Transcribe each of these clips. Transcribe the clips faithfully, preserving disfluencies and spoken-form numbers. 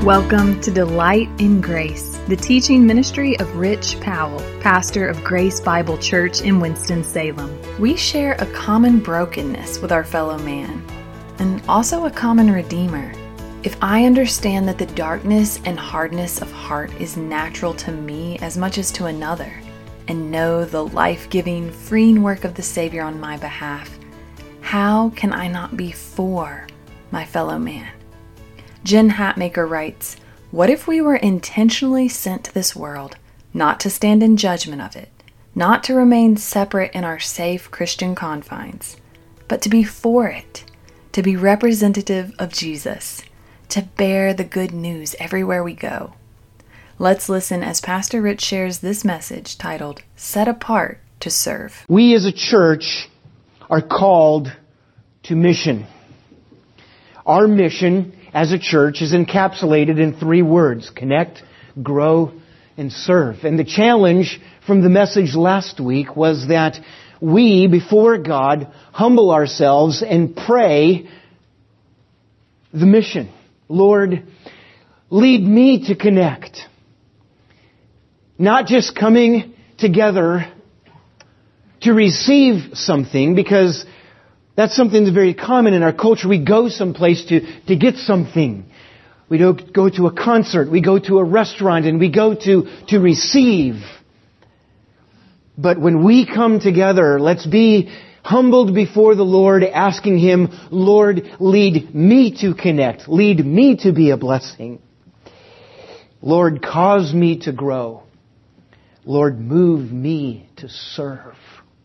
Welcome to Delight in Grace, the teaching ministry of Rich Powell, pastor of Grace Bible Church in Winston-Salem. We share a common brokenness with our fellow man, and also a common Redeemer. If I understand that the darkness and hardness of heart is natural to me as much as to another, and know the life-giving, freeing work of the Savior on my behalf, how can I not be for my fellow man? Jen Hatmaker writes, "What if we were intentionally sent to this world, not to stand in judgment of it, not to remain separate in our safe Christian confines, but to be for it, to be representative of Jesus, to bear the good news everywhere we go?" Let's listen as Pastor Rich shares this message titled, Set Apart to Serve. We as a church are called to mission. Our mission as a church is encapsulated in three words: connect, grow, and serve. And the challenge from the message last week was that we, before God, humble ourselves and pray the mission. Lord, lead me to connect. Not just coming together to receive something, because that's something that's very common in our culture. We go someplace to, to get something. We don't go to a concert. We go to a restaurant and we go to, to receive. But when we come together, let's be humbled before the Lord, asking Him, Lord, lead me to connect. Lead me to be a blessing. Lord, cause me to grow. Lord, move me to serve.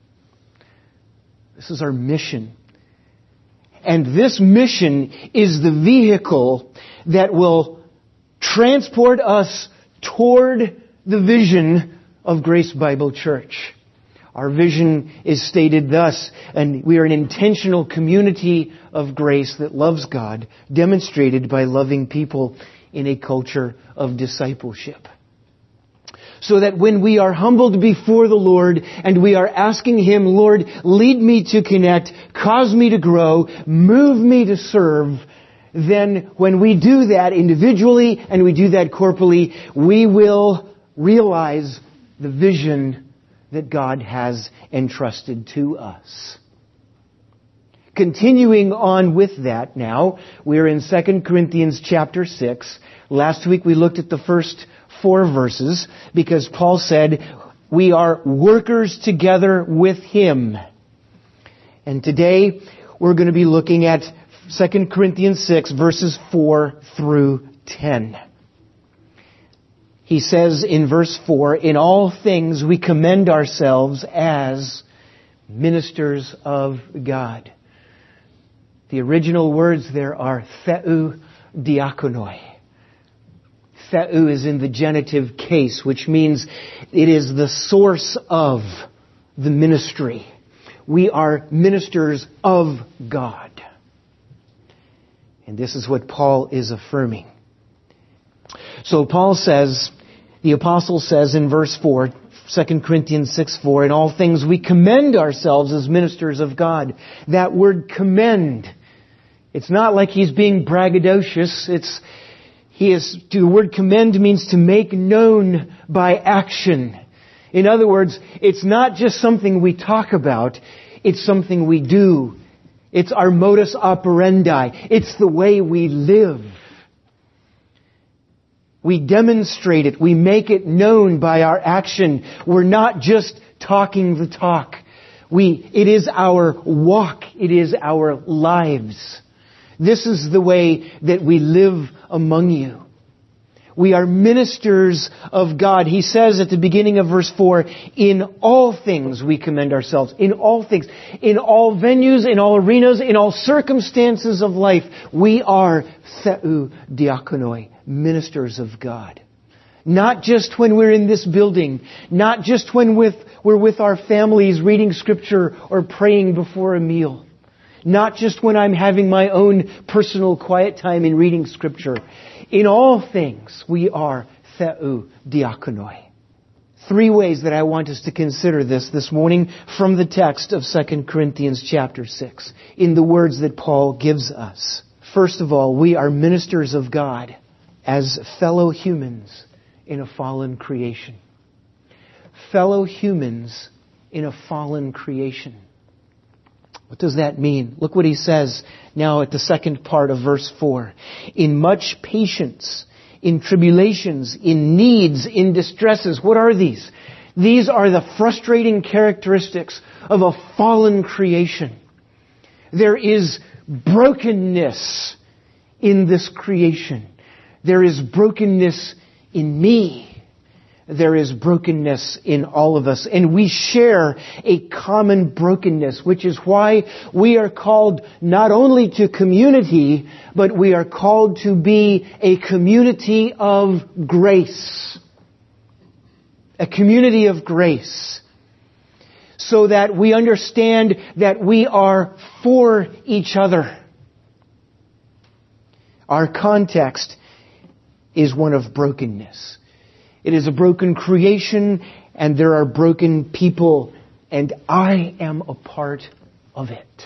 This is our mission. And this mission is the vehicle that will transport us toward the vision of Grace Bible Church. Our vision is stated thus, and we are an intentional community of grace that loves God, demonstrated by loving people in a culture of discipleship. So that when we are humbled before the Lord and we are asking Him, Lord, lead me to connect, cause me to grow, move me to serve, then when we do that individually and we do that corporally, we will realize the vision that God has entrusted to us. Continuing on with that now, we're in Second Corinthians chapter six. Last week we looked at the first four verses because Paul said we are workers together with Him. And today we're going to be looking at Second Corinthians six verses four through ten. He says in verse four, "In all things we commend ourselves as ministers of God." The original words there are theou diakonoi. Theou is in the genitive case, which means it is the source of the ministry. We are ministers of God. And this is what Paul is affirming. So Paul says, the apostle says in verse four, Second Corinthians six four, "In all things we commend ourselves as ministers of God." That word commend, it's not like he's being braggadocious. It's He is, the word commend means to make known by action. In other words, it's not just something we talk about, it's something we do. It's our modus operandi. It's the way we live. We demonstrate it. We make it known by our action. We're not just talking the talk. We, it is our walk. It is our lives. This is the way that we live among you. We are ministers of God. He says at the beginning of verse four, "In all things we commend ourselves." In all things. In all venues, in all arenas, in all circumstances of life, we are theou diakonoi, ministers of God. Not just when we're in this building. Not just when with, we're with our families reading Scripture or praying before a meal. Not just when I'm having my own personal quiet time in reading Scripture. In all things, we are theou diakonoi. Three ways that I want us to consider this this morning from the text of Second Corinthians chapter six, in the words that Paul gives us. First of all, we are ministers of God. as fellow humans in a fallen creation. Fellow humans in a fallen creation. What does that mean? Look what he says now at the second part of verse four. In much patience, in tribulations, in needs, in distresses. What are these? These are the frustrating characteristics of a fallen creation. There is brokenness in this creation. There is brokenness in me. There is brokenness in all of us. And we share a common brokenness, which is why we are called not only to community, but we are called to be a community of grace. A community of grace. So that we understand that we are for each other. Our context is one of brokenness. It is a broken creation, and there are broken people, and I am a part of it.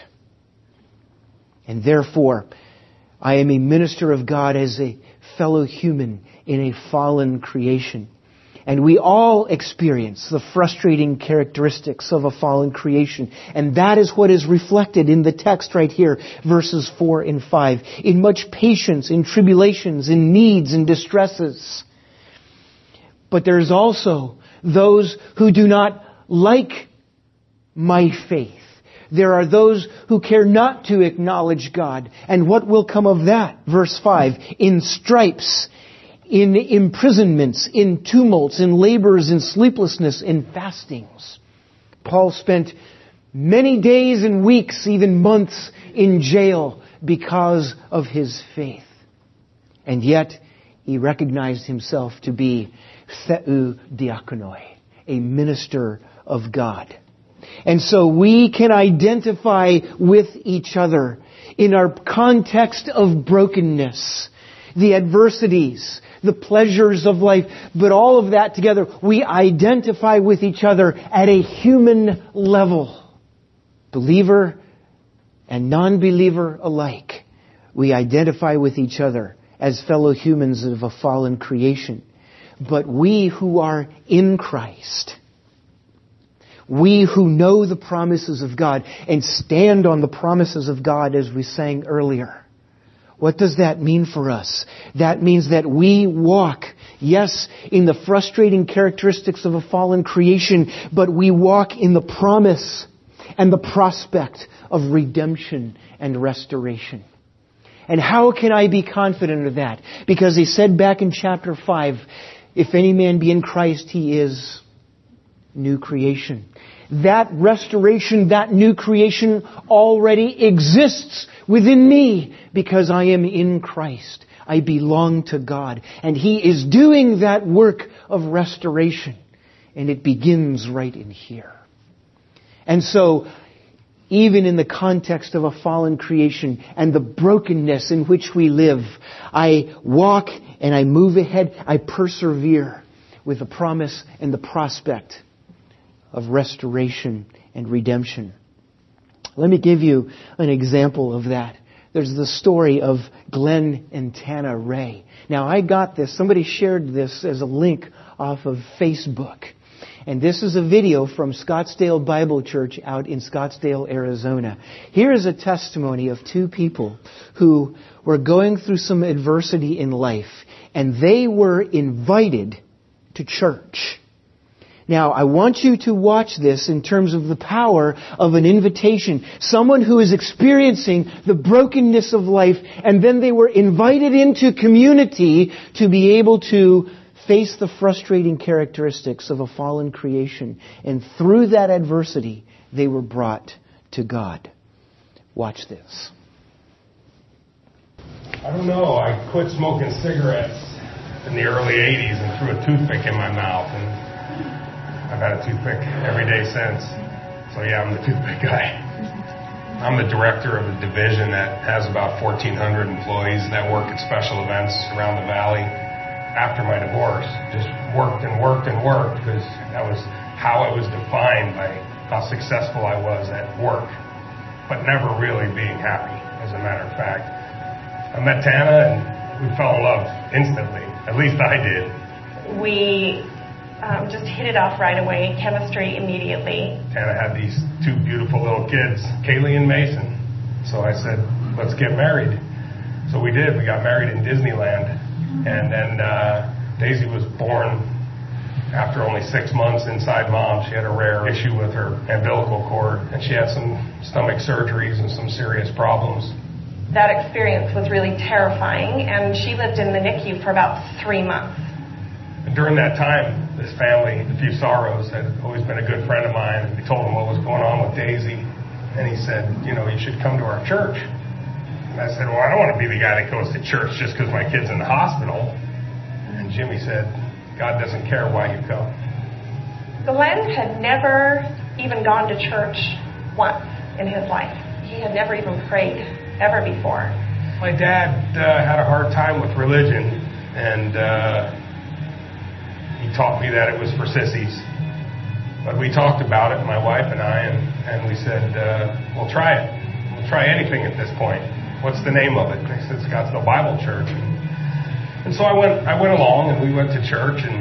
And therefore, I am a minister of God as a fellow human in a fallen creation. And we all experience the frustrating characteristics of a fallen creation. And that is what is reflected in the text right here, verses four and five. In much patience, in tribulations, in needs, and distresses. But there's also those who do not like my faith. There are those who care not to acknowledge God. And what will come of that? Verse five. In stripes, in imprisonments, in tumults, in labors, in sleeplessness, in fastings. Paul spent many days and weeks, even months, in jail because of his faith. And yet, he recognized himself to be Theou diakonoi, a minister of God. And so we can identify with each other in our context of brokenness, the adversities, the pleasures of life, but all of that together, we identify with each other at a human level. Believer and non-believer alike, we identify with each other as fellow humans of a fallen creation. But we who are in Christ, we who know the promises of God and stand on the promises of God as we sang earlier, what does that mean for us? That means that we walk, yes, in the frustrating characteristics of a fallen creation, but we walk in the promise and the prospect of redemption and restoration. And how can I be confident of that? Because he said back in chapter five, if any man be in Christ, he is new creation. That restoration, that new creation already exists within me because I am in Christ. I belong to God. And He is doing that work of restoration. And it begins right in here. And so, even in the context of a fallen creation and the brokenness in which we live, I walk and I move ahead. I persevere with the promise and the prospect of restoration and redemption. Let me give you an example of that. There's the story of Glenn and Tana Ray. Now, I got this. Somebody shared this as a link off of Facebook. And this is a video from Scottsdale Bible Church out in Scottsdale, Arizona. Here is a testimony of two people who were going through some adversity in life, and they were invited to church. Now, I want you to watch this in terms of the power of an invitation. Someone who is experiencing the brokenness of life, and then they were invited into community to be able to face the frustrating characteristics of a fallen creation. And through that adversity, they were brought to God. Watch this. I don't know. I quit smoking cigarettes in the early eighties and threw a toothpick in my mouth. And I've had a toothpick every day since. So yeah, I'm the toothpick guy. I'm the director of a division that has about fourteen hundred employees that work at special events around the valley. After my divorce, just worked and worked and worked because that was how I was defined by how successful I was at work, but never really being happy, as a matter of fact. I met Tana and We fell in love instantly. At least I did. We um, just hit it off right away, chemistry immediately. Tana had these two beautiful little kids, Kaylee and Mason. So I said, let's get married. So we did. We got married in Disneyland. And then uh, Daisy was born after only six months inside mom. She had a rare issue with her umbilical cord, and she had some stomach surgeries and some serious problems. That experience was really terrifying, and she lived in the N I C U for about three months. And during that time, this family, the Few Sorrows, had always been a good friend of mine. We told him what was going on with Daisy, and he said, you know, you should come to our church. And I said, well, I don't want to be the guy that goes to church just because my kid's in the hospital. And Jimmy said, God doesn't care why you come. Glenn had never even gone to church once in his life. He had never even prayed ever before. My dad uh, had a hard time with religion, and uh, he taught me that it was for sissies. But we talked about it, my wife and I, and, and we said, uh, we'll try it. We'll try anything at this point. What's the name of it? And he said, Scottsdale Bible Church. And, and so I went I went along, and we went to church, and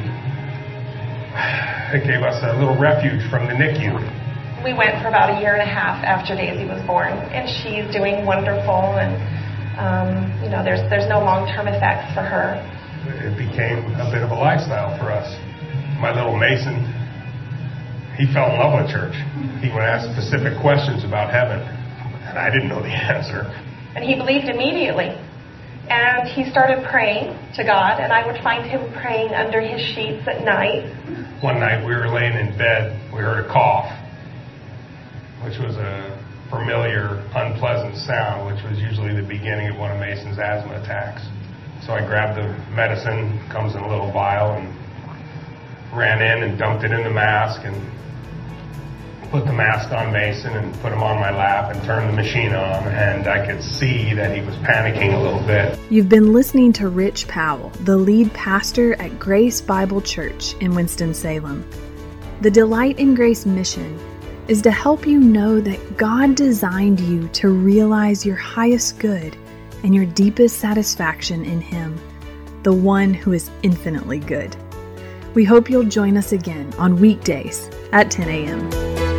it gave us a little refuge from the N I C U. We went for about a year and a half after Daisy was born, and she's doing wonderful, and um, you know, there's there's no long-term effects for her. It became a bit of a lifestyle for us. My little Mason, he fell in love with church. He would ask specific questions about heaven, and I didn't know the answer. And he believed immediately, and he started praying to God, and I would find him praying under his sheets at night. One night we were laying in bed, we heard a cough, which was a familiar, unpleasant sound, which was usually the beginning of one of Mason's asthma attacks. So I grabbed the medicine, comes in a little vial, and ran in and dumped it in the mask, and put the mask on Mason and put him on my lap and turned the machine on, and I could see that he was panicking a little bit. You've been listening to Rich Powell, the lead pastor at Grace Bible Church in Winston-Salem. The Delight in Grace mission is to help you know that God designed you to realize your highest good and your deepest satisfaction in Him, the one who is infinitely good. We hope you'll join us again on weekdays at ten a.m.